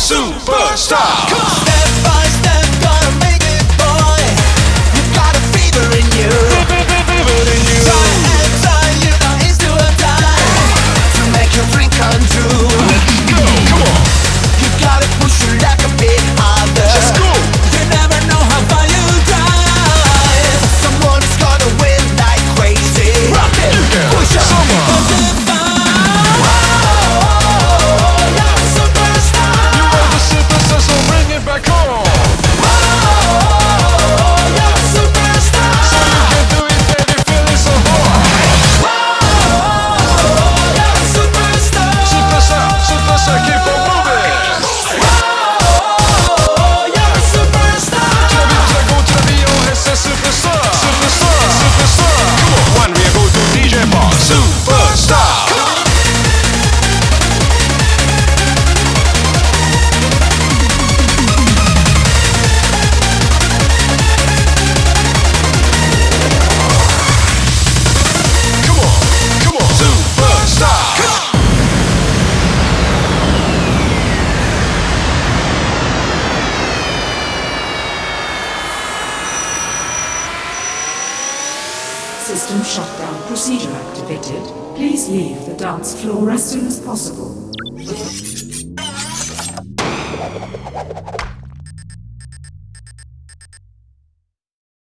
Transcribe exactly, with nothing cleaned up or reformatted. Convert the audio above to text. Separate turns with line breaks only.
Superstar.
Step by step, gonna make it, boy. You got a fever in you. Try and try, you know it's do or die to make your dream come true.
Go, come on.
You gotta push your luck a bit harder.
Let's go.
You never know how far you drive. Someone's gonna win like crazy.
Rock it. Yeah.
Push up.
Someone. So bring it back home.
Oh, you're a superstar.
So you can do it, baby, feeling so hot.
Oh, you're a superstar.
Superstar, superstar, keep on moving.
Oh, you're a superstar.
To la vie, go to la vie, oh, c'est superstar. Superstar, superstar. Come on, one, we go to D J Box. Superstar.
System shutdown procedure activated. Please leave the dance floor as soon as possible.